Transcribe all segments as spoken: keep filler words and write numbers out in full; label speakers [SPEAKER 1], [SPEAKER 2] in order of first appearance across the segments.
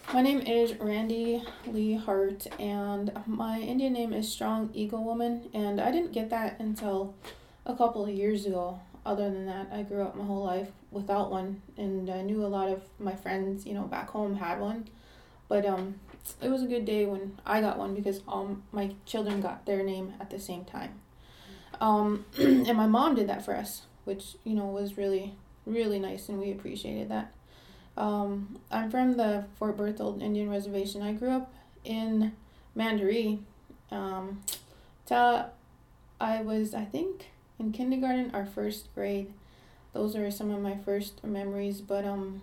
[SPEAKER 1] My name is Randy Lee Hart, and my Indian name is Strong Eagle Woman, and I didn't get that until a couple of years ago. Other than that, I grew up my whole life without one, and I knew a lot of my friends, you know, back home had one. But um, it was a good day when I got one because all my children got their name at the same time. Um, and my mom did that for us, which, you know, was really, really nice, and we appreciated that. Um, I'm from the Fort Berthold Indian Reservation. I grew up in Mandaree. Um, till I was, I think, in kindergarten or first grade. Those are some of my first memories. But um,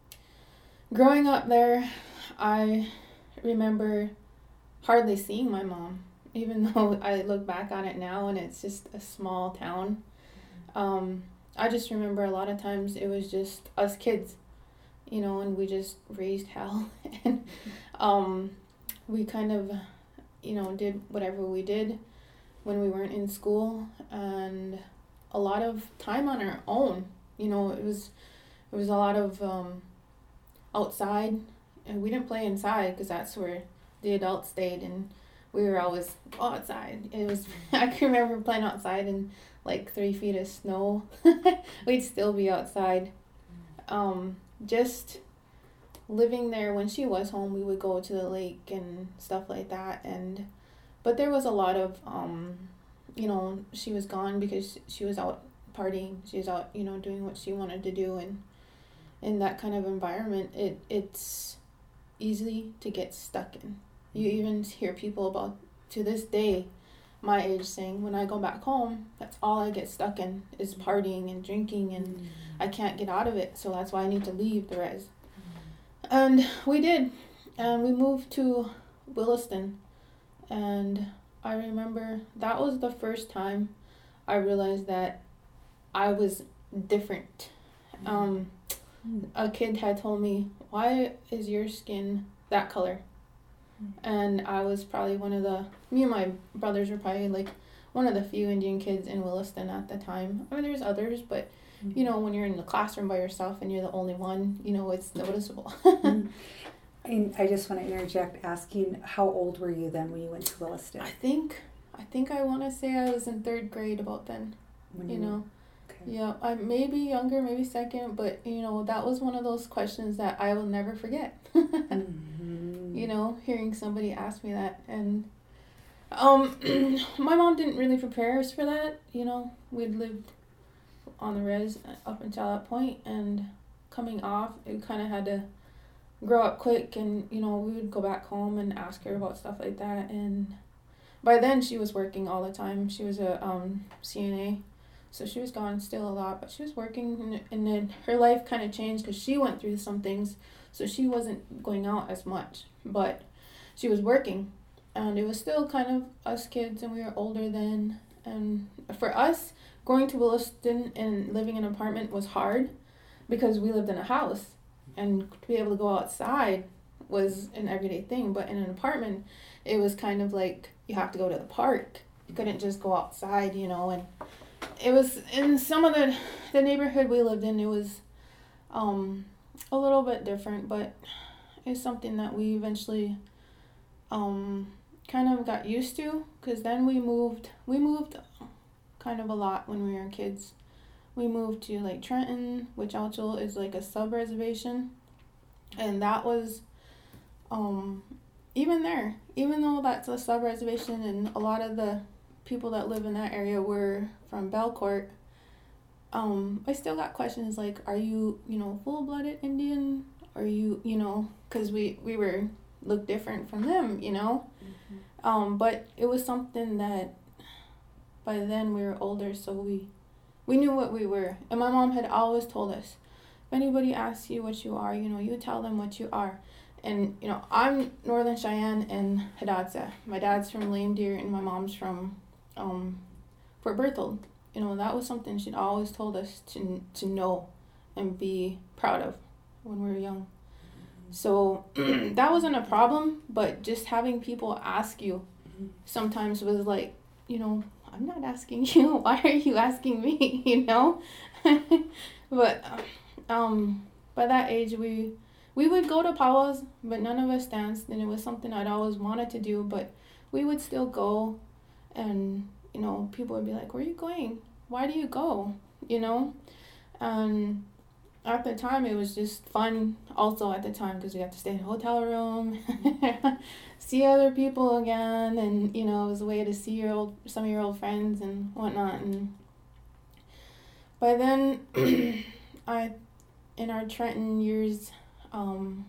[SPEAKER 1] growing up there, I remember hardly seeing my mom, even though I look back on it now and it's just a small town. Um, I just remember a lot of times it was just us kids, you know, and we just raised hell. and um, we kind of, you know, did whatever we did when we weren't in school, and a lot of time on our own. You know, it was it was a lot of um, outside, and we didn't play inside because that's where the adults stayed, and we were always outside. It was I can remember playing outside in like three feet of snow. We'd still be outside. Um, just living there. When she was home, we would go to the lake and stuff like that. And but there was a lot of um, you know, she was gone because she was out partying. She was out, you know, doing what she wanted to do, and in that kind of environment, it it's easy to get stuck in. You even hear people about to this day my age saying, when I go back home, that's all I get stuck in is partying and drinking, and mm. I can't get out of it, so that's why I need to leave the res. Mm. And we did, and we moved to Williston, and I remember that was the first time I realized that I was different. Mm. Um, mm. A kid had told me, why is your skin that color? And I was probably one of the, me and my brothers were probably like one of the few Indian kids in Williston at the time. I mean, there's others, but, mm-hmm. you know, when you're in the classroom by yourself and you're the only one, you know, it's noticeable.
[SPEAKER 2] mm-hmm. And I just want to interject asking, how old were you then when you went to Williston?
[SPEAKER 1] I think, I think I want to say I was in third grade about then, when you, you know. Okay. Yeah, I maybe younger, maybe second, but, you know, that was one of those questions that I will never forget. mm-hmm. You know, hearing somebody ask me that. And um, my mom didn't really prepare us for that. You know, we'd lived on the res up until that point, and coming off, it kind of had to grow up quick. And, you know, we would go back home and ask her about stuff like that. And by then, she was working all the time. She was a um, C N A, so she was gone still a lot, but she was working, and, and then her life kind of changed because she went through some things, so she wasn't going out as much. But she was working, and it was still kind of us kids, and we were older then. And for us, going to Williston and living in an apartment was hard because we lived in a house, and to be able to go outside was an everyday thing. But in an apartment, it was kind of like you have to go to the park. You couldn't just go outside, you know. And it was in some of the the neighborhood we lived in, it was um a little bit different, but it's something that we eventually um, kind of got used to, because then we moved, we moved kind of a lot when we were kids. We moved to like Trenton, which also is like a sub-reservation, and that was, um, even there, even though that's a sub-reservation and a lot of the people that live in that area were from Belcourt, um, I still got questions like, are you, you know, full-blooded Indian? Are you, you know, because we, we were, looked different from them, you know? Mm-hmm. Um, but it was something that by then we were older, so we, we knew what we were. And my mom had always told us, if anybody asks you what you are, you know, you tell them what you are. And, you know, I'm Northern Cheyenne and Hidatsa. My dad's from Lame Deer and my mom's from um, Fort Berthold. You know, that was something she'd always told us to to know and be proud of when we were young. So that wasn't a problem, but just having people ask you sometimes was like, you know, I'm not asking you. Why are you asking me? You know? But um, by that age, we we would go to powwows, but none of us danced, and it was something I'd always wanted to do, but we would still go, and, you know, people would be like, where are you going? Why do you go? You know? And at the time, it was just fun also at the time because we got to stay in a hotel room, see other people again, and, you know, it was a way to see your old, some of your old friends and whatnot. And by then, I, in our Trenton years, um,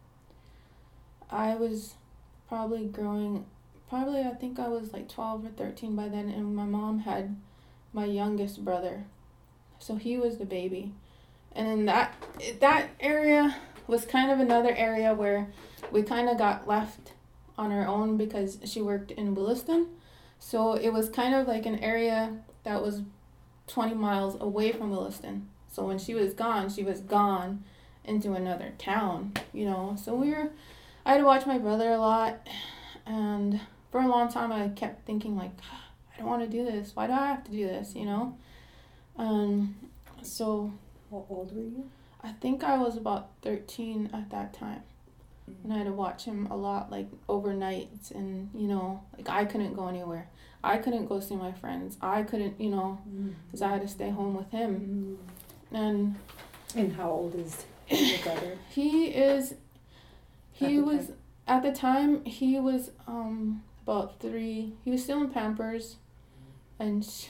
[SPEAKER 1] I was probably growing, probably I think I was like twelve or thirteen by then, and my mom had my youngest brother, so he was the baby. And in that that area was kind of another area where we kind of got left on our own because she worked in Williston. So it was kind of like an area that was twenty miles away from Williston. So when she was gone, she was gone into another town, you know. So we were, I had to watch my brother a lot. And for a long time, I kept thinking, like, I don't want to do this. Why do I have to do this, you know? Um, so...
[SPEAKER 2] How old were you?
[SPEAKER 1] I think I was about thirteen at that time. Mm-hmm. And I had to watch him a lot, like, overnights. And, you know, like, I couldn't go anywhere. I couldn't go see my friends. I couldn't, you know, because mm-hmm. I had to stay home with him. Mm-hmm. And...
[SPEAKER 2] And how old is your brother?
[SPEAKER 1] He is... He
[SPEAKER 2] at
[SPEAKER 1] was...
[SPEAKER 2] Time?
[SPEAKER 1] At the time, he was um about three. He was still in Pampers. And... She,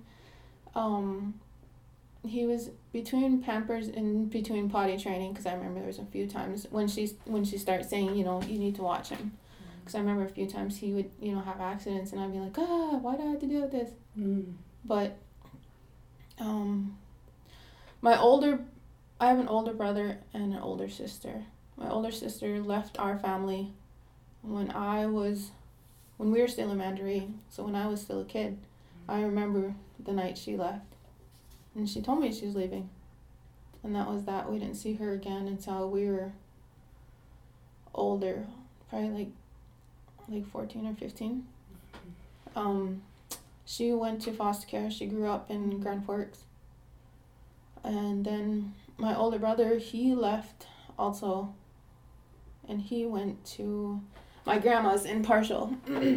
[SPEAKER 1] um... He was between Pampers and between potty training, because I remember there was a few times when she when she started saying, you know, you need to watch him. Because I remember a few times he would, you know, have accidents, and I'd be like, ah, why do I have to deal with this? Mm. But um, my older, I have an older brother and an older sister. My older sister left our family when I was, when we were still in Mandaree, so when I was still a kid. I remember the night she left. And she told me she was leaving. And that was that. We didn't see her again until we were older. Probably like like fourteen or fifteen. Um, she went to foster care. She grew up in Grand Forks. And then my older brother, he left also. And he went to my grandma's in Parshall.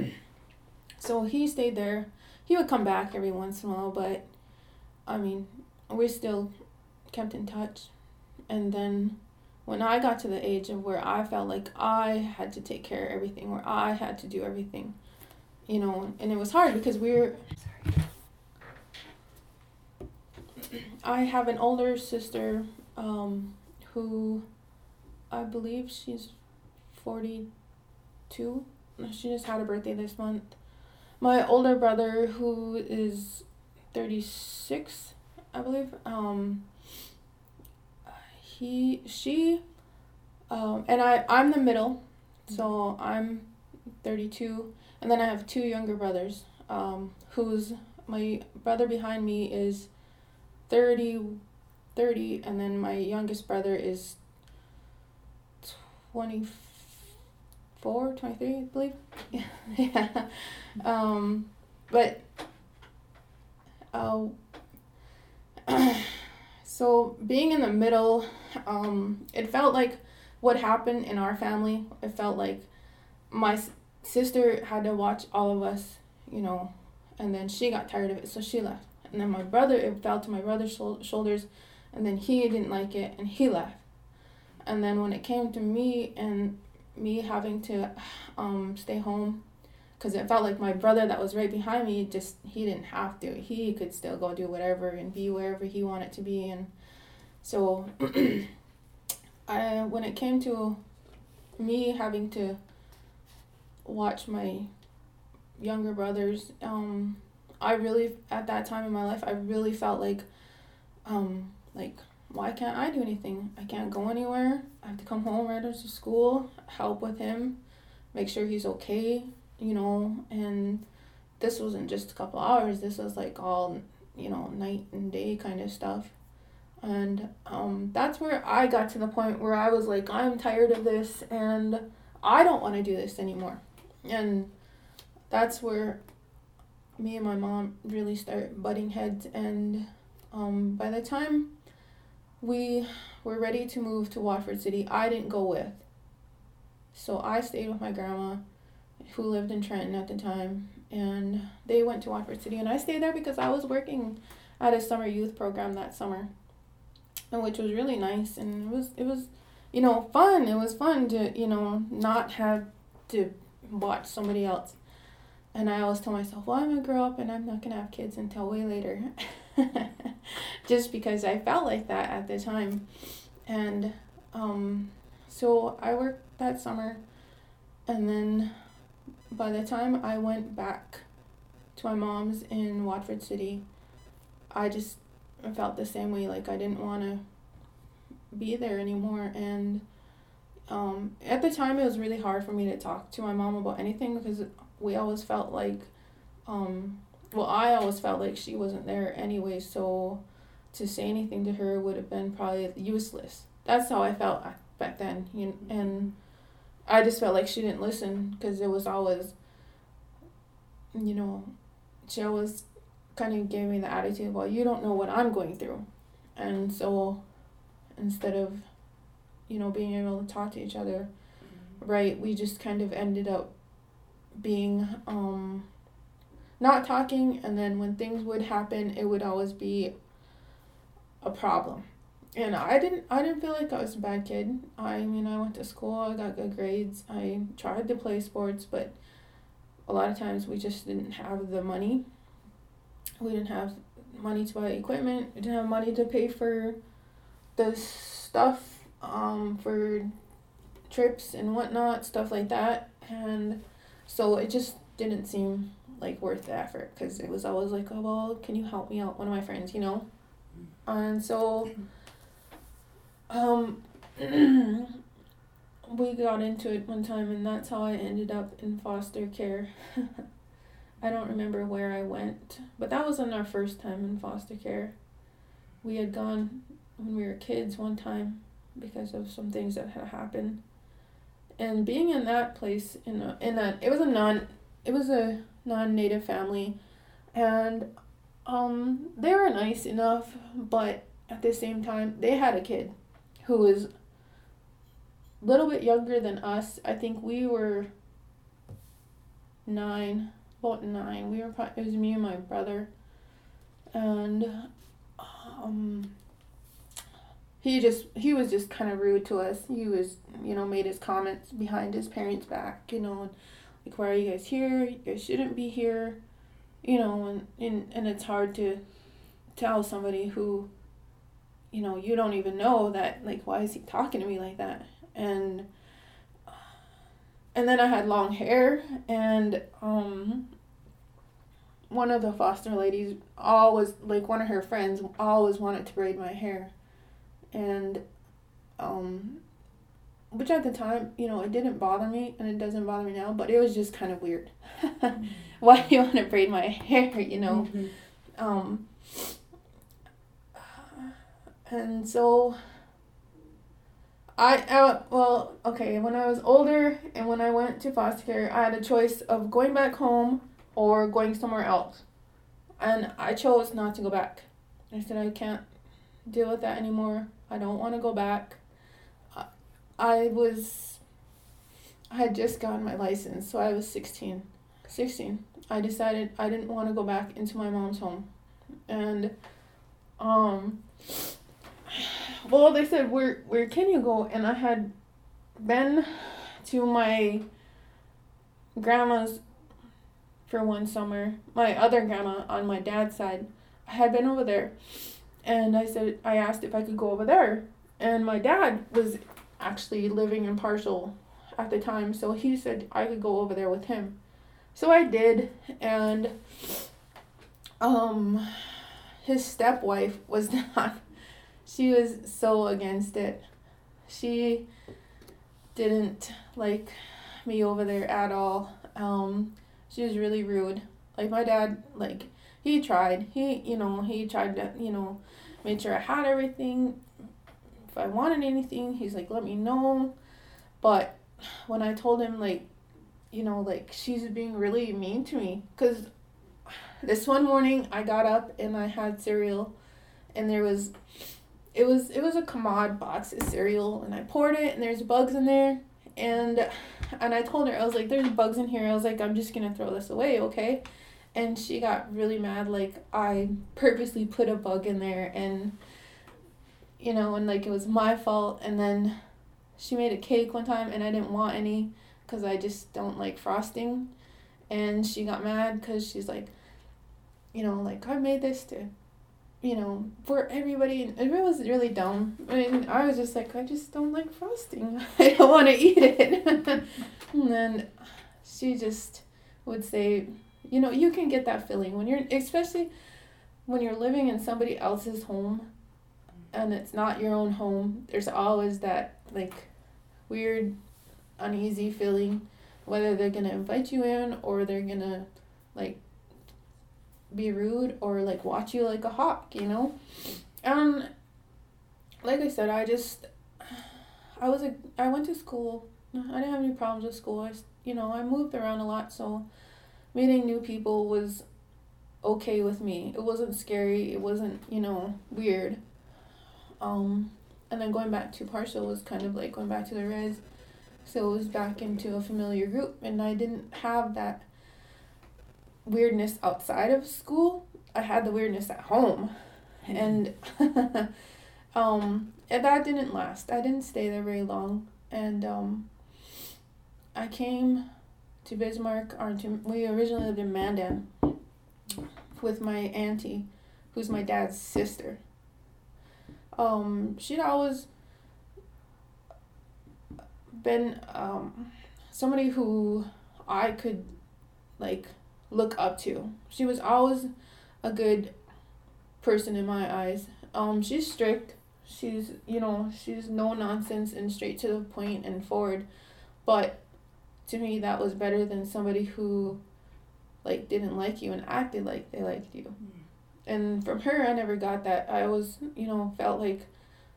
[SPEAKER 1] So he stayed there. He would come back every once in a while, but I mean, we still kept in touch. And then when I got to the age of where I felt like I had to take care of everything, where I had to do everything, you know, and it was hard because we were... Sorry. I have an older sister um, who I believe she's forty-two. She just had a birthday this month. My older brother, who is thirty-six, I believe. Um, he, she, um, and I, I'm the middle, so I'm thirty-two, and then I have two younger brothers. Um, who's my brother behind me is thirty, thirty, and then my youngest brother is twenty-four, twenty-three, I believe. Yeah. Um, but. Uh, so being in the middle, um, it felt like what happened in our family. It felt like my s- sister had to watch all of us, you know, and then she got tired of it, so she left. And then my brother, it fell to my brother's shol- shoulders, and then he didn't like it, and he left. And then when it came to me and me having to um, stay home, because it felt like my brother that was right behind me, just, he didn't have to. He could still go do whatever and be wherever he wanted to be. And so I, when it came to me having to watch my younger brothers, um, I really, at that time in my life, I really felt like, um, like, why can't I do anything? I can't go anywhere. I have to come home right after school, help with him, make sure he's okay. You know, and this wasn't just a couple hours. This was like all, you know, night and day kind of stuff. And um, that's where I got to the point where I was like, I'm tired of this and I don't want to do this anymore. And that's where me and my mom really start butting heads. And um, by the time we were ready to move to Watford City. I didn't go with. So I stayed with my grandma, who lived in Trenton at the time, and they went to Watford City, and I stayed there because I was working at a summer youth program that summer, and which was really nice, and it was it was, you know, fun. It was fun to, you know, not have to watch somebody else. And I always tell myself, well, I'm gonna grow up and I'm not gonna have kids until way later, just because I felt like that at the time, and um, so I worked that summer, and then by the time I went back to my mom's in Watford City, I just felt the same way. Like I didn't want to be there anymore. And um, at the time, it was really hard for me to talk to my mom about anything because we always felt like, um, well, I always felt like she wasn't there anyway. So to say anything to her would have been probably useless. That's how I felt back then. You know, and I just felt like she didn't listen because it was always, you know, she always kind of gave me the attitude, well, you don't know what I'm going through. And so instead of, you know, being able to talk to each other, right, we just kind of ended up being, um, not talking, and then when things would happen, it would always be a problem. And I didn't I didn't feel like I was a bad kid. I mean, I went to school, I got good grades, I tried to play sports, but a lot of times we just didn't have the money. We didn't have money to buy equipment, we didn't have money to pay for the stuff, um, for trips and whatnot, stuff like that. And so it just didn't seem like worth the effort, because it was always like, oh, well, can you help me out, one of my friends, you know? And so Um, we got into it one time, and that's how I ended up in foster care. I don't remember where I went, but that wasn't our first time in foster care. We had gone when we were kids one time because of some things that had happened. And being in that place, in a, in that, it was a non, it was a non-native family, and um, they were nice enough, but at the same time, they had a kid who was a little bit younger than us. I think we were nine, about nine. We were probably, it was me and my brother, and um, he just he was just kind of rude to us. He was, you know, made his comments behind his parents' back, you know, like, why are you guys here? You guys shouldn't be here, you know, and and, and it's hard to tell somebody who, you know, you don't even know that, like, why is he talking to me like that? And and then I had long hair, and um one of the foster ladies always, like, one of her friends always wanted to braid my hair. And um which at the time, you know, it didn't bother me, and it doesn't bother me now, but it was just kind of weird. Why do you want to braid my hair, you know? Mm-hmm. Um And so, I, uh, well, okay, when I was older and when I went to foster care, I had a choice of going back home or going somewhere else. And I chose not to go back. I said, I can't deal with that anymore. I don't want to go back. I was, I had just gotten my license, so I was sixteen. sixteen. I decided I didn't want to go back into my mom's home. And, um... well, they said, where where can you go? And I had been to my grandma's for one summer, my other grandma on my dad's side. I had been over there, and I said, I asked if I could go over there, and my dad was actually living in Parshall at the time, so he said I could go over there with him. So I did, and um, his stepwife was not, she was so against it. She didn't like me over there at all. Um, she was really rude. Like, my dad, like, he tried. He, you know, he tried to, you know, made sure I had everything. If I wanted anything, he's like, let me know. But when I told him, like, you know, like, she's being really mean to me. Because this one morning, I got up and I had cereal. And there was, it was it was a Commod box of cereal, and I poured it, and there's bugs in there, and and I told her, I was like, there's bugs in here. I was like, I'm just gonna throw this away, okay? And she got really mad, like I purposely put a bug in there, and you know, and like it was my fault. And then she made a cake one time, and I didn't want any because I just don't like frosting, and she got mad because she's like, you know, like, I made this to, you know, for everybody, and it was really dumb. I mean, I was just like, I just don't like frosting. I don't want to eat it. And then she just would say, you know, you can get that feeling when you're, especially when you're living in somebody else's home and it's not your own home, there's always that, like, weird, uneasy feeling, whether they're going to invite you in or they're going to, like, be rude or, like, watch you like a hawk, you know? And, like I said, I just, I was a, I went to school. I didn't have any problems with school. I, you know, I moved around a lot, so meeting new people was okay with me. It wasn't scary. It wasn't, you know, weird. Um, and then going back to partial was kind of like going back to the res. So it was back into a familiar group, and I didn't have that weirdness outside of school. I had the weirdness at home. And um, and that didn't last. I didn't stay there very long. And um, I came to Bismarck, or to, we originally lived in Mandan with my auntie, who's my dad's sister. Um, she'd always been um, somebody who I could, like, look up to. She was always a good person in my eyes. Um, she's strict. She's, you know, she's no nonsense and straight to the point and forward. But to me, that was better than somebody who, like, didn't like you and acted like they liked you. Mm. And from her, I never got that. I always, you know, felt like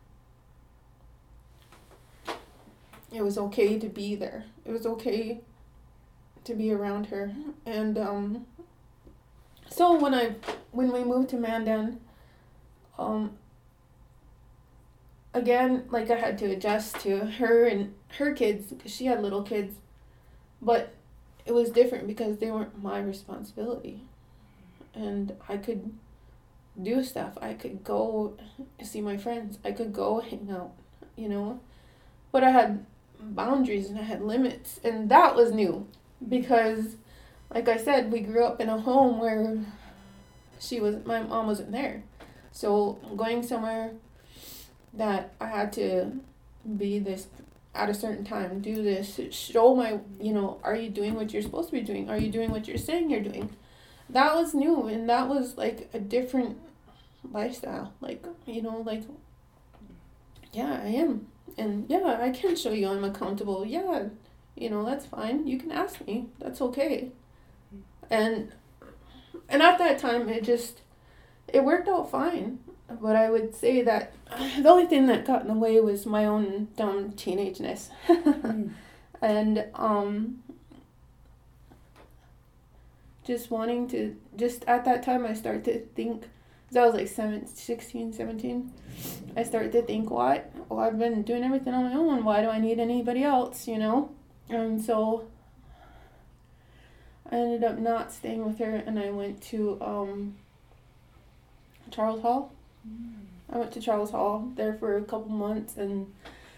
[SPEAKER 1] it was okay to be there. It was okay to be around her. And um, so when I, when we moved to Mandan, um, again, like, I had to adjust to her and her kids, because she had little kids. But it was different because they weren't my responsibility. And I could do stuff. I could go see my friends. I could go hang out, you know. But I had boundaries and I had limits. And that was new because, like I said, we grew up in a home where she was, my mom wasn't there. So going somewhere that I had to be this at a certain time, do this, show my, you know, are you doing what you're supposed to be doing? Are you doing what you're saying you're doing? That was new, and that was, like, a different lifestyle. Like, you know, like, yeah, I am. And, yeah, I can show you I'm accountable. Yeah, you know, that's fine. You can ask me. That's okay. And, and at that time, it just, it worked out fine. But I would say that the only thing that got in the way was my own dumb teenageness. mm. And um, just wanting to, just at that time I started to think, because I was like seven, sixteen, seventeen, I started to think, what? Well, I've been doing everything on my own. Why do I need anybody else, you know? And so I ended up not staying with her, and I went to um, Charles Hall. I went to Charles Hall there for a couple months, and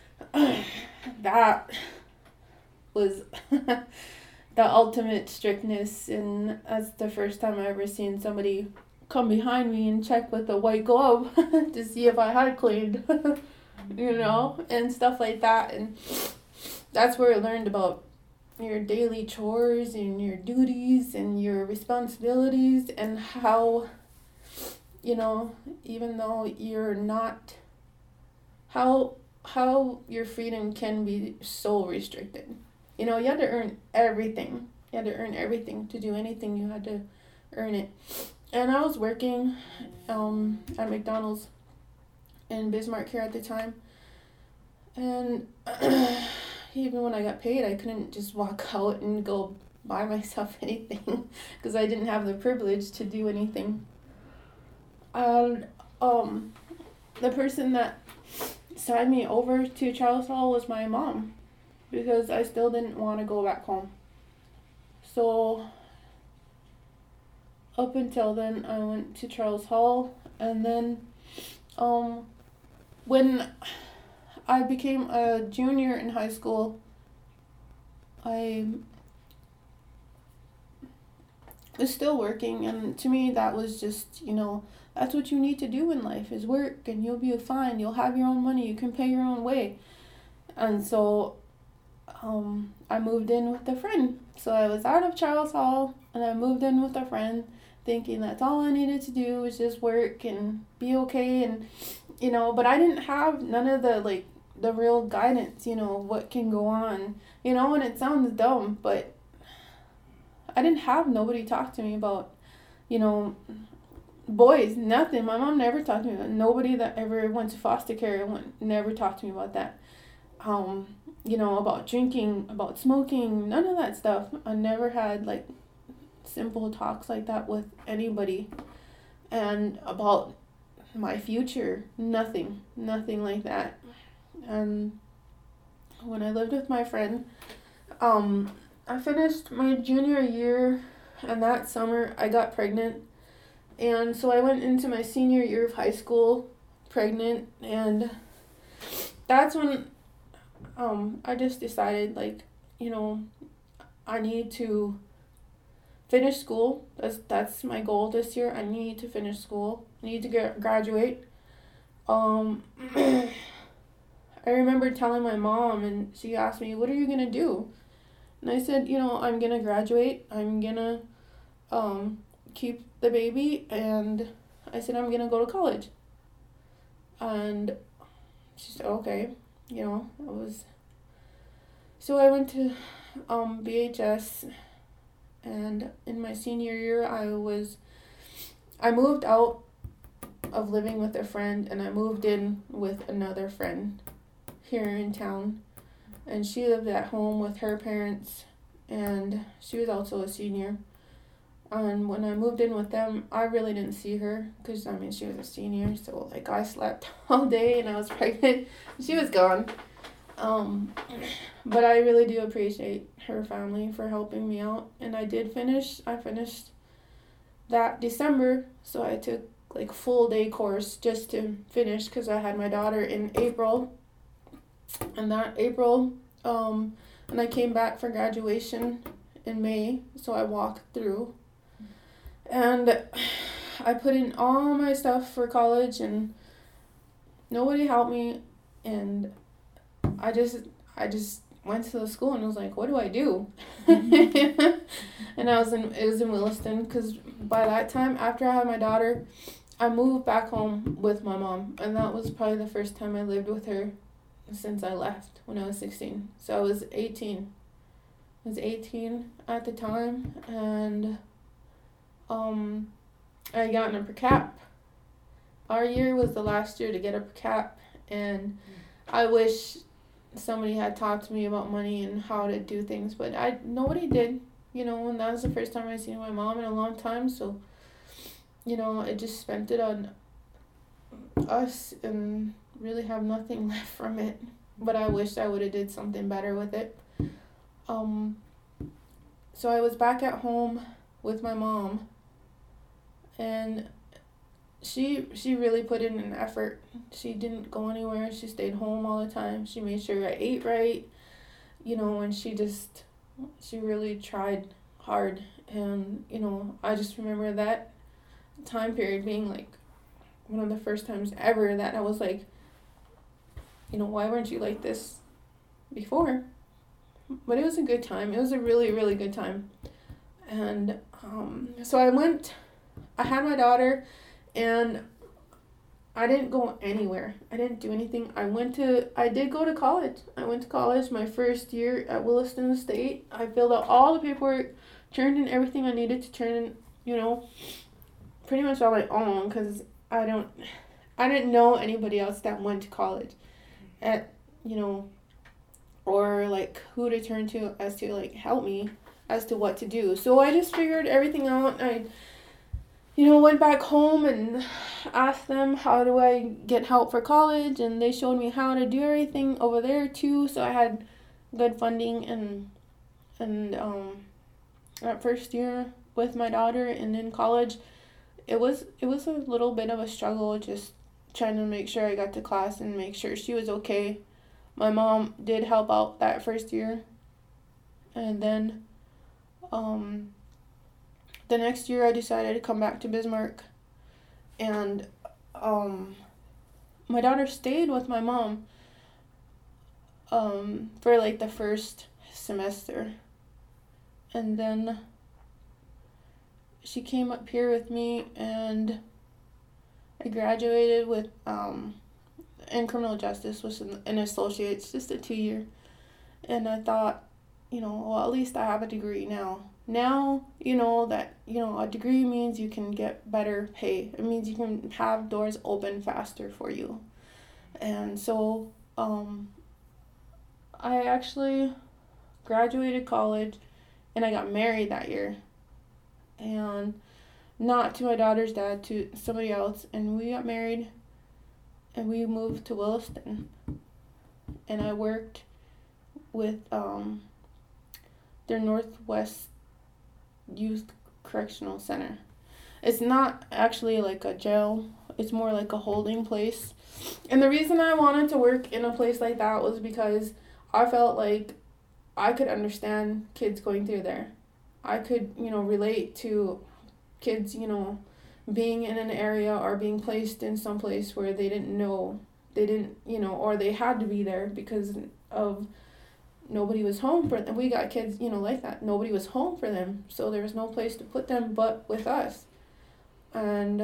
[SPEAKER 1] that was the ultimate strictness, and that's the first time I ever seen somebody come behind me and check with a white glove to see if I had cleaned, you know, and stuff like that. And that's where I learned about your daily chores and your duties and your responsibilities, and how, you know, even though you're not, how how your freedom can be so restricted. You know, you had to earn everything. You had to earn everything. To do anything, you had to earn it. And I was working um, at McDonald's in Bismarck here at the time. And even when I got paid, I couldn't just walk out and go buy myself anything because I didn't have the privilege to do anything. And um, the person that signed me over to Charles Hall was my mom, because I still didn't want to go back home. So up until then, I went to Charles Hall, and then um, when I became a junior in high school, I was still working, and to me that was just, you know, that's what you need to do in life, is work, and you'll be fine, you'll have your own money, you can pay your own way. And so um, I moved in with a friend. So I was out of Charles Hall, and I moved in with a friend, thinking that's all I needed to do was just work and be okay, and, you know, but I didn't have none of the, like, the real guidance, you know, what can go on, you know, and it sounds dumb, but I didn't have nobody talk to me about, you know, boys, nothing. My mom never talked to me about it. Nobody that ever went to foster care went, never talked to me about that. Um, you know, about drinking, about smoking, none of that stuff. I never had, like, simple talks like that with anybody. And about my future, nothing, nothing like that. And when I lived with my friend, um, I finished my junior year, and that summer I got pregnant. And so I went into my senior year of high school pregnant, and that's when um, I just decided, like, you know, I need to finish school. That's, that's my goal this year. I need to finish school. I need to get, graduate. Um, I remember telling my mom, and she asked me, what are you going to do? And I said, you know, I'm going to graduate. I'm going to um, keep the baby, and I said I'm gonna go to college. And she said, okay, you know, I was, so I went to um, B H S, and in my senior year, I was, I moved out of living with a friend, and I moved in with another friend here in town, and she lived at home with her parents, and she was also a senior. And when I moved in with them, I really didn't see her, because, I mean, she was a senior, so, like, I slept all day, and I was pregnant. She was gone. Um, but I really do appreciate her family for helping me out, and I did finish. I finished that December, so I took, like, full day course just to finish, because I had my daughter in April. And that April, um, and I came back for graduation in May, so I walked through. And I put in all my stuff for college, and nobody helped me, and I just I just went to the school and was like, what do I do? And I was in it was in Williston, because by that time, after I had my daughter, I moved back home with my mom, and that was probably the first time I lived with her since I left when I was sixteen. So I was eighteen. I was eighteen at the time, and Um, I got an upper cap. Our year was the last year to get upper cap, and I wish somebody had talked to me about money and how to do things, but I nobody did, you know, and that was the first time I seen my mom in a long time, so, you know, I just spent it on us and really have nothing left from it, but I wish I would have did something better with it. Um, so I was back at home with my mom, and she she really put in an effort. She didn't go anywhere. She stayed home all the time. She made sure I ate right, you know, and she just, she really tried hard. And, you know, I just remember that time period being, like, one of the first times ever that I was like, you know, why weren't you like this before? But it was a good time. It was a really, really good time. And um, so I went, I had my daughter, and I didn't go anywhere. I didn't do anything. I went to, I did go to college. I went to college my first year at Williston State. I filled out all the paperwork, turned in everything I needed to turn in, you know, pretty much on my own, because I don't, I didn't know anybody else that went to college at, you know, or, like, who to turn to as to, like, help me as to what to do. So I just figured everything out. I, you know, went back home and asked them how do I get help for college, and they showed me how to do everything over there too. So I had good funding and and um at first year with my daughter, and in college it was it was a little bit of a struggle, just trying to make sure I got to class and make sure she was okay. My mom did help out that first year, and then um the next year I decided to come back to Bismarck, and um my daughter stayed with my mom um for like the first semester, and then she came up here with me, and I graduated with um in criminal justice with an, an associate's, just a two year, and I thought, you know, well, at least I have a degree now. Now, you know, that, you know, a degree means you can get better pay. It means you can have doors open faster for you. And so, um, I actually graduated college, and I got married that year. And not to my daughter's dad, to somebody else. And we got married, and we moved to Williston. And I worked with um, their Northwest Youth Correctional Center. It's not actually like a jail. It's more like a holding place. And the reason I wanted to work in a place like that was because I felt like I could understand kids going through there. I could, you know, relate to kids, you know, being in an area or being placed in some place where they didn't know, they didn't, you know, or they had to be there because of nobody was home for them. We got kids, you know, like that. Nobody was home for them, so there was no place to put them but with us. And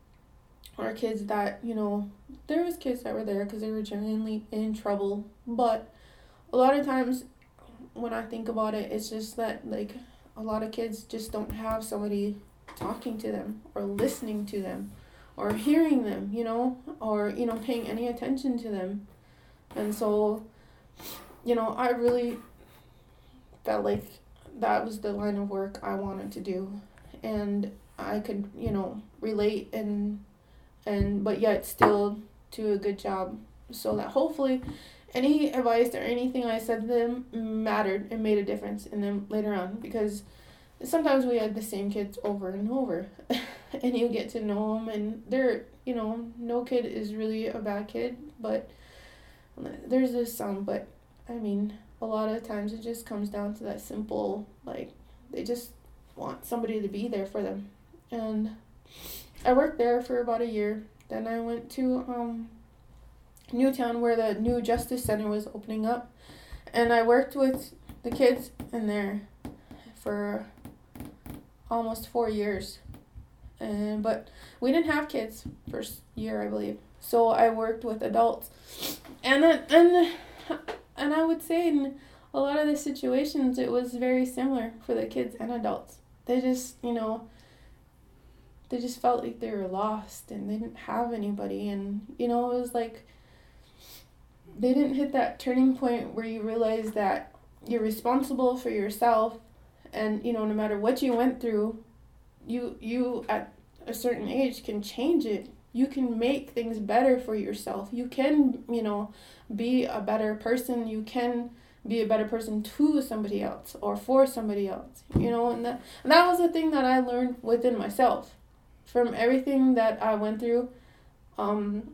[SPEAKER 1] our kids that, you know, there was kids that were there because they were genuinely in trouble, but a lot of times when I think about it, it's just that, like, a lot of kids just don't have somebody talking to them or listening to them or hearing them, you know, or, you know, paying any attention to them. And so, you know, I really felt like that was the line of work I wanted to do, and I could, you know, relate and and but yet still do a good job, so that hopefully any advice or anything I said to them mattered and made a difference in them later on, because sometimes we had the same kids over and over and you get to know them, and they're, you know, no kid is really a bad kid, but there's just some, but I mean, a lot of times it just comes down to that simple, like, they just want somebody to be there for them. And I worked there for about a year. Then I went to um, Newtown, where the new Justice Center was opening up. And I worked with the kids in there for almost four years. And but we didn't have kids first year, I believe. So I worked with adults. And then, and And I would say in a lot of the situations, it was very similar for the kids and adults. They just, you know, they just felt like they were lost and they didn't have anybody. And, you know, it was like they didn't hit that turning point where you realize that you're responsible for yourself. And, you know, no matter what you went through, you, you at a certain age can change it. You can make things better for yourself. You can, you know, be a better person. You can be a better person to somebody else or for somebody else, you know, and that, and that was the thing that I learned within myself from everything that I went through. Um,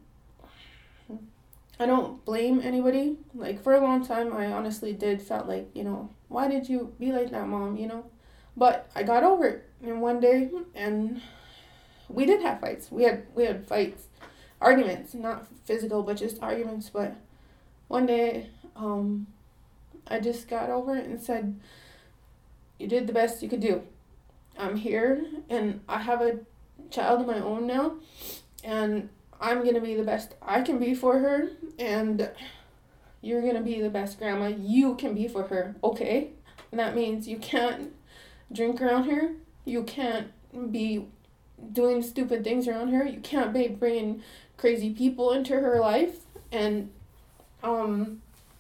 [SPEAKER 1] I don't blame anybody. Like, for a long time, I honestly did felt like, you know, why did you be like that, Mom, you know? But I got over it in one day, and we did have fights. We had we had fights, arguments, not physical, but just arguments. But one day, um, I just got over it and said, you did the best you could do. I'm here, and I have a child of my own now, and I'm going to be the best I can be for her, and you're going to be the best grandma you can be for her, okay? And that means you can't drink around her. You can't be doing stupid things around her. You can't be bringing crazy people into her life. And um,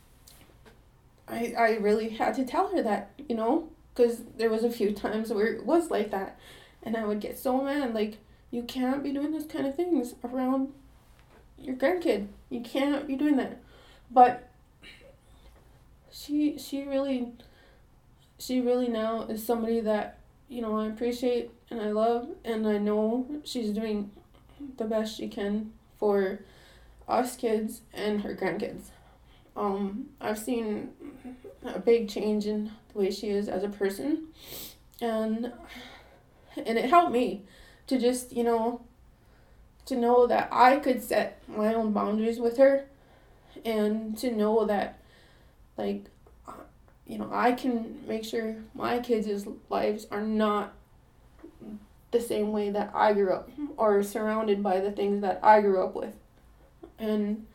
[SPEAKER 1] I I really had to tell her that, you know, because there was a few times where it was like that. And I would get so mad, like, you can't be doing this kind of things around your grandkid. You can't be doing that. But she she really she really now is somebody that, you know, I appreciate and I love, and I know she's doing the best she can for us kids and her grandkids. Um, I've seen a big change in the way she is as a person, and and it helped me to just, you know, to know that I could set my own boundaries with her, and to know that, like, you know, I can make sure my kids' lives are not the same way that I grew up, or surrounded by the things that I grew up with. And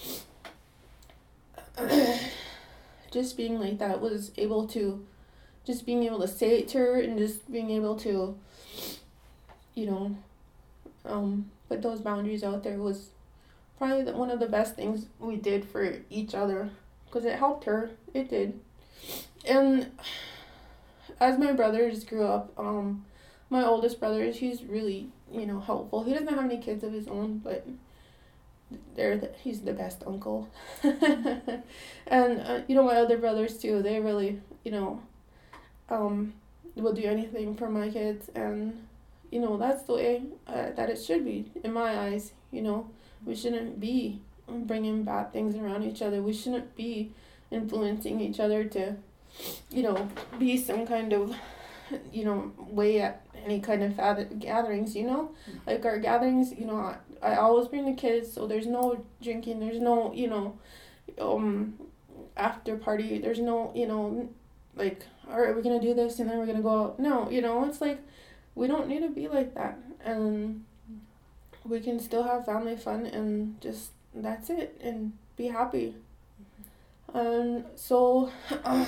[SPEAKER 1] just being like that was able to, just being able to say it to her, and just being able to, you know, um, put those boundaries out there was probably the, one of the best things we did for each other, because it helped her. It did. And as my brothers grew up, um, my oldest brother, he's really, you know, helpful. He doesn't have any kids of his own, but they're the, he's the best uncle. And, uh, you know, my other brothers, too, they really, you know, um, will do anything for my kids. And, you know, that's the way uh, that it should be, in my eyes. You know, we shouldn't be bringing bad things around each other. We shouldn't be influencing each other to, you know, be some kind of, you know, way at any kind of fad- gatherings, you know? Like our gatherings, you know, I, I always bring the kids, so there's no drinking, there's no, you know, um, after party, there's no, you know, like, all right, we're going to do this and then we're going to go out. No, you know, it's like, we don't need to be like that. And we can still have family fun and just, that's it, and be happy. And so, uh,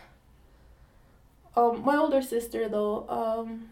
[SPEAKER 1] um, my older sister, though, um,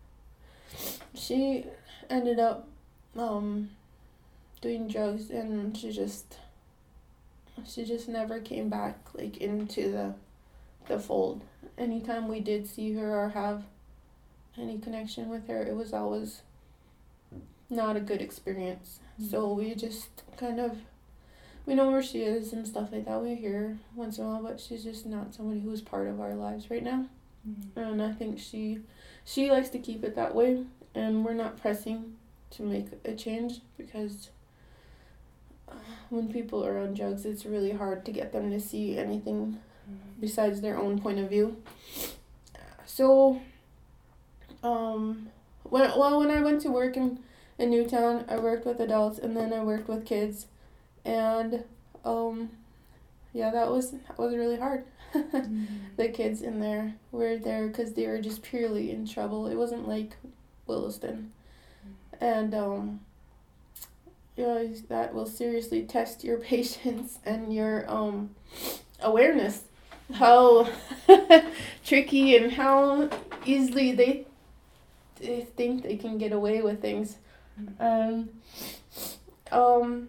[SPEAKER 1] she ended up, um, doing drugs, and she just, she just never came back, like, into the, the fold. Anytime we did see her or have any connection with her, it was always not a good experience. Mm-hmm. So we just kind of, we know where she is and stuff like that. We hear her once in a while, but she's just not somebody who's part of our lives right now. Mm-hmm. And I think she she likes to keep it that way, and we're not pressing to make a change, because uh, when people are on drugs, it's really hard to get them to see anything mm-hmm. besides their own point of view. So, um, when, well, when I went to work in, in Newtown, I worked with adults, and then I worked with kids. And, um, yeah, that was that was really hard. Mm-hmm. The kids in there were there because they were just purely in trouble. It wasn't like Williston. Mm-hmm. And, um, you know, that will seriously test your patience and your, um, awareness. How tricky and how easily they, they think they can get away with things. Mm-hmm. Um, um...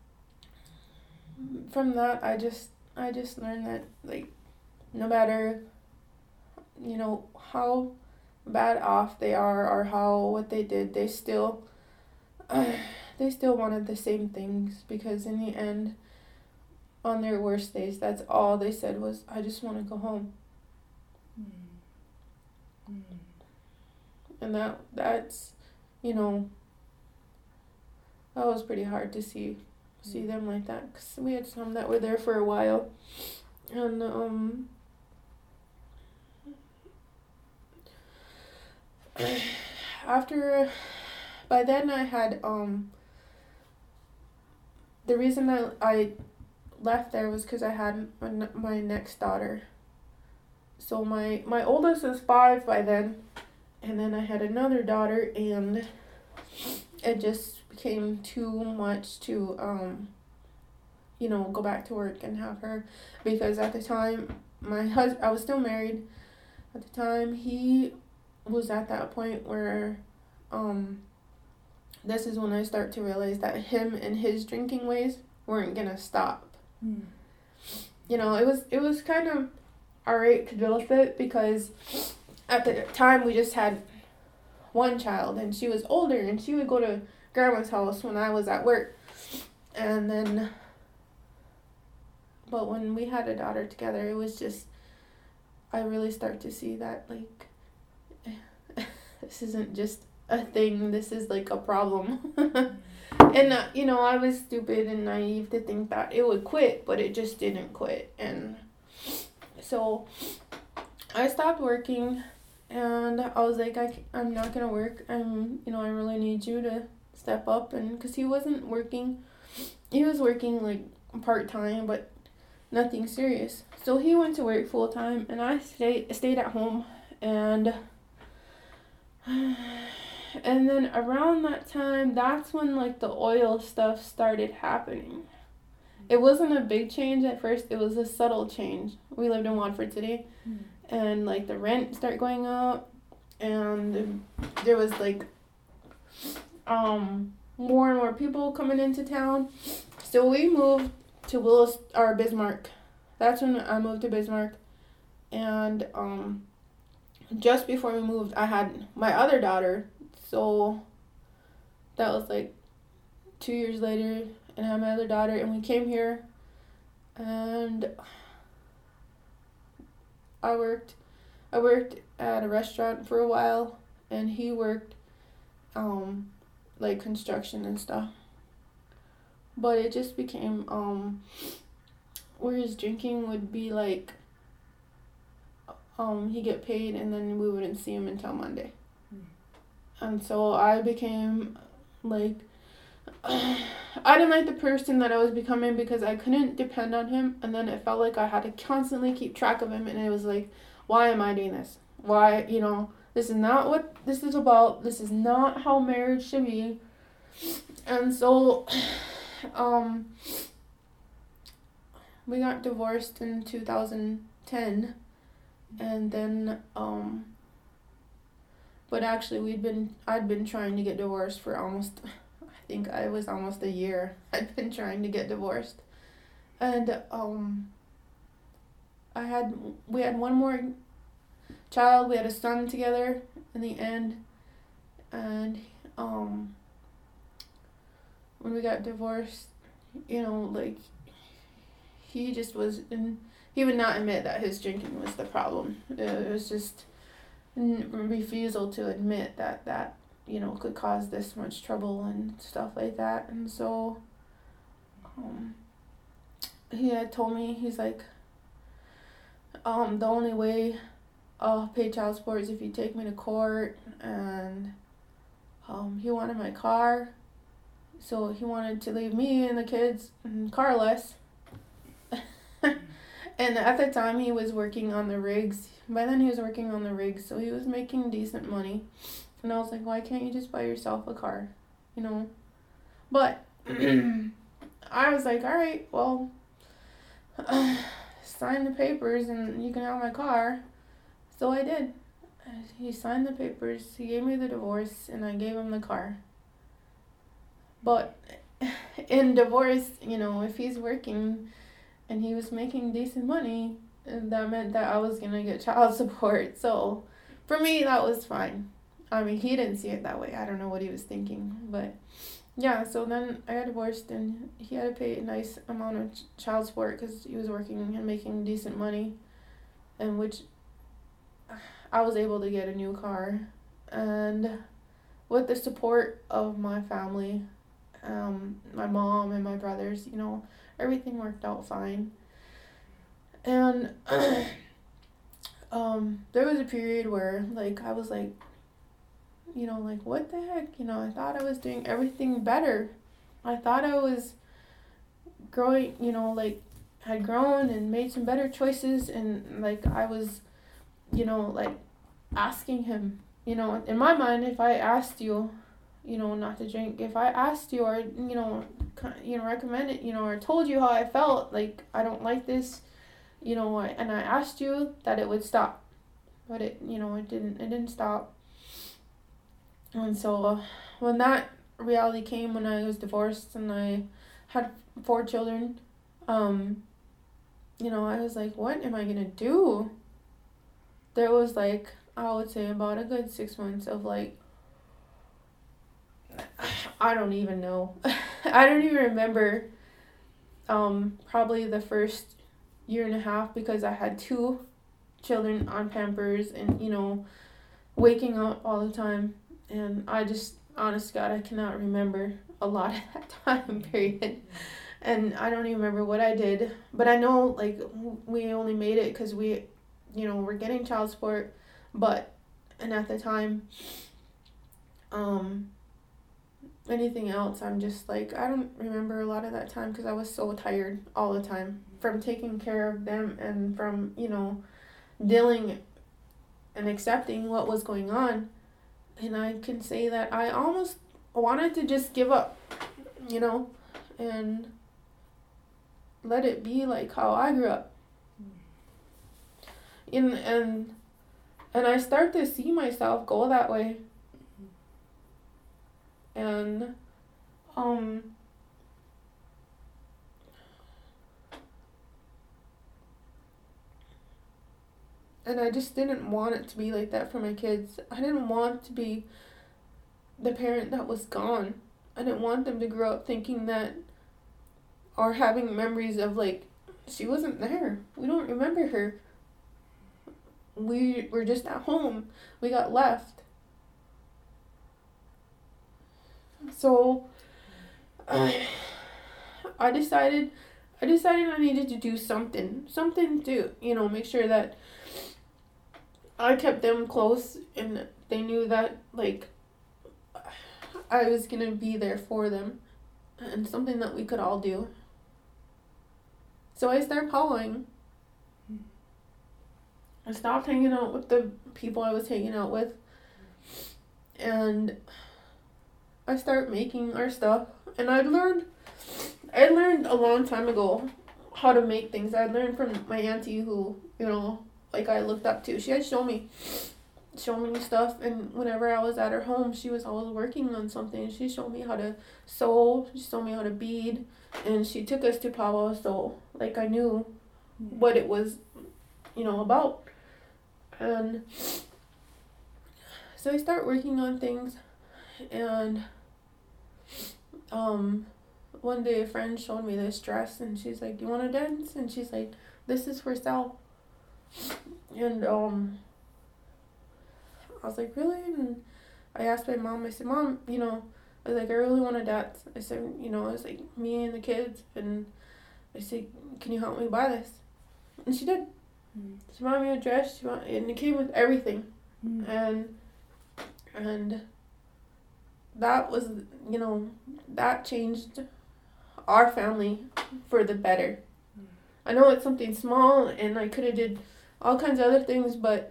[SPEAKER 1] From that, I just I just learned that, like, no matter, you know, how bad off they are or how what they did, they still uh, they still wanted the same things, because in the end, on their worst days, that's all they said was, I just want to go home. Mm. Mm. And that that's, you know, that was pretty hard to see. see them like that, because we had some that were there for a while, and um after by then I had um the reason that I left there was because I had my, my next daughter. So my my oldest was five by then, and then I had another daughter, and it just became too much to, um, you know, go back to work and have her, because at the time, my husband, I was still married at the time. He was at that point where, um, this is when I start to realize that him and his drinking ways weren't gonna stop. Mm. You know, it was, it was kind of alright to deal with it, because at the time we just had one child, and she was older, and she would go to grandma's house when I was at work. And then, but when we had a daughter together, it was just, I really start to see that, like, this isn't just a thing, this is like a problem. And, uh, you know, I was stupid and naive to think that it would quit, but it just didn't quit. And so I stopped working, and I was like, I, I'm not going to work. I'm, you know, I really need you to step up. And because he wasn't working, he was working like part-time, but nothing serious. So he went to work full-time, and I stayed, stayed at home. And And then around that time, that's when, like, the oil stuff started happening. It wasn't a big change at first. It was a subtle change. We lived in Watford City, mm. and, like, the rent started going up, and there was, like, um, more and more people coming into town. So we moved to Willis, or Bismarck. That's when I moved to Bismarck. And um, just before we moved, I had my other daughter. So that was like two years later, and I had my other daughter, and we came here, and I worked, I worked at a restaurant for a while, and he worked, um, like construction and stuff. But it just became, um, where his drinking would be like, um, he'd get paid, and then we wouldn't see him until Monday. And so I became, like, I didn't like the person that I was becoming because I couldn't depend on him. And then it felt like I had to constantly keep track of him. And it was like, why am I doing this? Why, you know, this is not what this is about. This is not how marriage should be. And so, um, we got divorced in two thousand ten. And then, um... But actually, we'd been, I'd been trying to get divorced for almost, I think I was almost a year. I'd been trying to get divorced. And, um, I had, we had one more child. We had a son together in the end. And, um, when we got divorced, you know, like, he just was, in, he would not admit that his drinking was the problem. It was just refusal to admit that that, you know, could cause this much trouble and stuff like that. And so um, he had told me, he's like, um, the only way I'll pay child support is if you take me to court. And um, he wanted my car, so he wanted to leave me and the kids carless. And at the time, he was working on the rigs. By then, he was working on the rigs, so he was making decent money. And I was like, why can't you just buy yourself a car? You know? But I was like, all right, well, uh, sign the papers and you can have my car. So I did. He signed the papers, he gave me the divorce, and I gave him the car. But in divorce, you know, if he's working and he was making decent money, and that meant that I was going to get child support. So for me, that was fine. I mean, he didn't see it that way. I don't know what he was thinking. But yeah, so then I got divorced, and he had to pay a nice amount of ch- child support because he was working and making decent money, and which I was able to get a new car. And with the support of my family, um, my mom and my brothers, you know, everything worked out fine. And um, there was a period where, like, I was like, you know, like, what the heck? You know, I thought I was doing everything better. I thought I was growing, you know, like, had grown and made some better choices. And, like, I was, you know, like, asking him, you know, in my mind, if I asked you, you know, not to drink, if I asked you or, you know, you know, recommended, you know, or told you how I felt, like, I don't like this, you know, and I asked you that it would stop, but it, you know, it didn't, it didn't stop. And so when that reality came, when I was divorced and I had four children, um, you know, I was like, what am I going to do? There was, like, I would say about a good six months of, like, I don't even know. I don't even remember um, probably the first year and a half because I had two children on Pampers and, you know, waking up all the time. And I just, honest God, I cannot remember a lot of that time period. And I don't even remember what I did. But I know, like, we only made it because we, you know, we're getting child support. But, and at the time, um, anything else, I'm just like, I don't remember a lot of that time because I was so tired all the time from taking care of them and from, you know, dealing and accepting what was going on. And I can say that I almost wanted to just give up, you know, and let it be like how I grew up. In, and and I start to see myself go that way. And um and I just didn't want it to be like that for my kids. I didn't want to be the parent that was gone. I didn't want them to grow up thinking that, or having memories of like, she wasn't there. We don't remember her. We were just at home. We got left. So uh, I decided I decided I needed to do something. Something to, you know, make sure that I kept them close and they knew that, like, I was going to be there for them. And something that we could all do. So I started following. I stopped hanging out with the people I was hanging out with. And I started making our stuff. And I learned, I learned a long time ago how to make things. I learned from my auntie who, you know, like I looked up to. She had shown me, shown me stuff. And whenever I was at her home, she was always working on something. She showed me how to sew. She showed me how to bead. And she took us to powwow. So, like, I knew what it was, you know, about. And so I start working on things, and um, one day a friend showed me this dress, and she's like, "You want to dance?" And she's like, "This is for sale." And um, I was like, "Really?" And I asked my mom. I said, "Mom, you know," I was like, "I really want to dance." I said, "You know," I was like, "Me and the kids," and I said, "Can you help me buy this?" And she did. She bought me a dress, she bought, and it came with everything. Mm. And and that was, you know, that changed our family for the better. Mm. I know it's something small, and I could have did all kinds of other things, but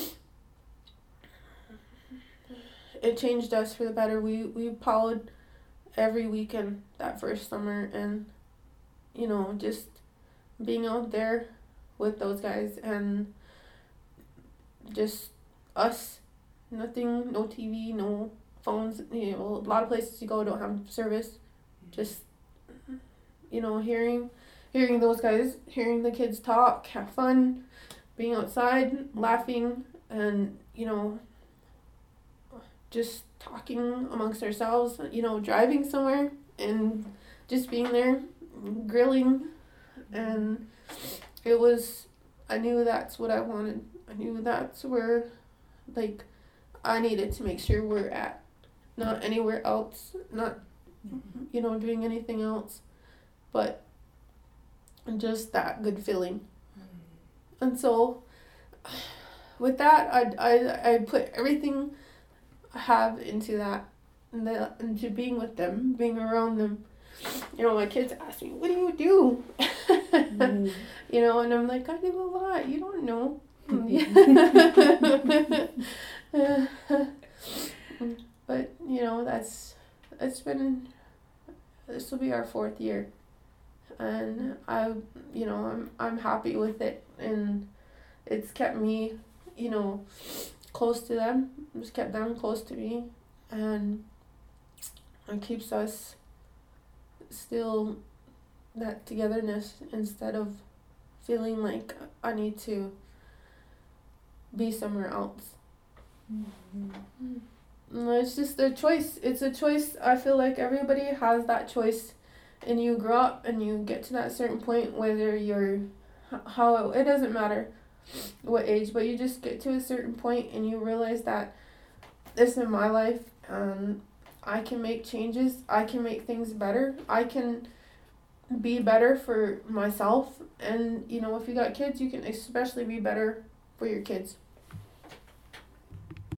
[SPEAKER 1] it changed us for the better. We, we powwowed every weekend that first summer, and, you know, just being out there with those guys and just us, nothing, no T V, no phones, you know, a lot of places you go don't have service, just, you know, hearing, hearing those guys, hearing the kids talk, have fun, being outside, laughing, and, you know, just talking amongst ourselves, you know, driving somewhere and just being there, grilling, and it was, I knew that's what I wanted. I knew that's where, like, I needed to make sure we're at. Not anywhere else. Not, you know, doing anything else. But just that good feeling. And so, with that, I, I, I put everything I have into that. Into being with them. Being around them. You know, my kids ask me, "What do you do?" Mm. You know, and I'm like, "I do a lot. You don't know." But, you know, that's, it's been, this will be our fourth year. And I, you know, I'm, I'm happy with it. And it's kept me, you know, close to them. It's kept them close to me. And it keeps us still that togetherness instead of feeling like I need to be somewhere else. Mm-hmm. No, it's just a choice. It's a choice. I feel like everybody has that choice, and you grow up and you get to that certain point, whether you're how it doesn't matter what age, but you just get to a certain point and you realize that this is my life, and I can make changes. I can make things better. I can be better for myself, and you know, if you got kids, you can especially be better for your kids.